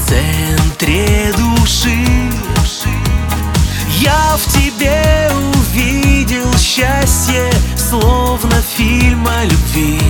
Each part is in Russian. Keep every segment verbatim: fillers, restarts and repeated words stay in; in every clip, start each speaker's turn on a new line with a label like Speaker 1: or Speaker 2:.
Speaker 1: центре души. Я в тебе увидел счастье, словно фильм о любви.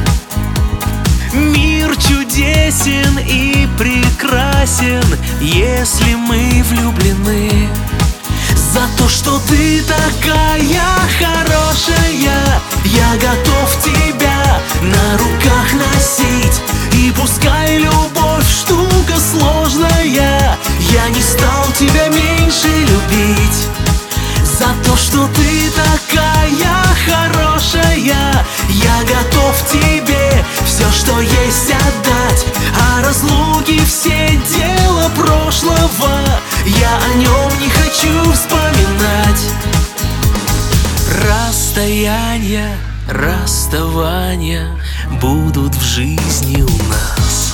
Speaker 1: Мир чудесен и прекрасен, если мы влюблены. За то, что ты такая хорошая, я готов тебя на руках носить. И пускай любовь штука сложная, я не стал тебя меньше любить. За то, что ты такая хорошая, я готов тебе все, что есть, отдать. А разлуки все дело прошлого, я о нем не хочу вспоминать. Расстояния, расставания будут в жизни у нас,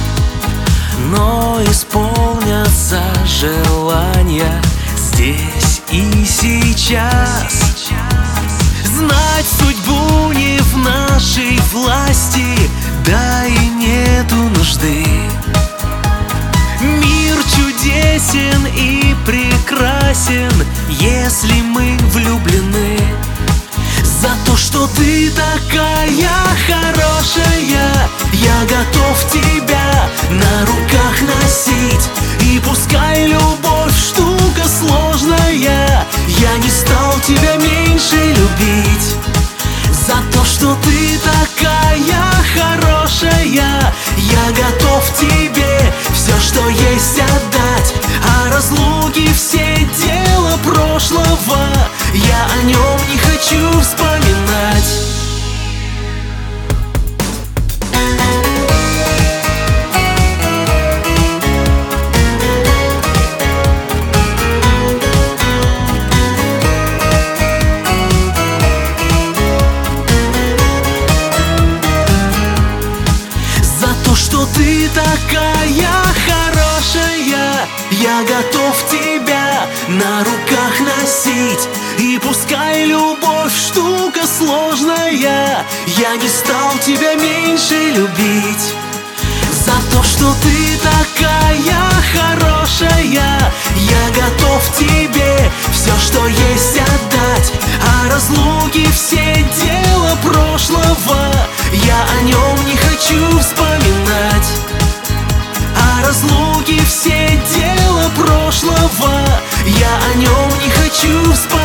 Speaker 1: но исполнятся желания здесь и сейчас. Знать судьбу не в нашей власти, да и нету нужды. Мир чудесен и прекрасен, если мы влюблены. За то, что ты такая хорошая, я готов тебя на руках носить. И пускай любовь штука сложная, я не стал тебя меньше любить. За то, что ты такая хорошая, я готов тебе все, что есть, отдать. А разлуки все дело прошлого, я о нем не хочу вспоминать. Что ты такая хорошая, я готов тебя на руках носить. И пускай любовь штука сложная, я не стал тебя меньше любить. За то, что ты такая хорошая, я готов тебе все, что есть, отдать. А разлуки все дело прошлого, я о нем не хочу вспоминать. А разлуки все дело прошлого, я о нем не хочу вспоминать.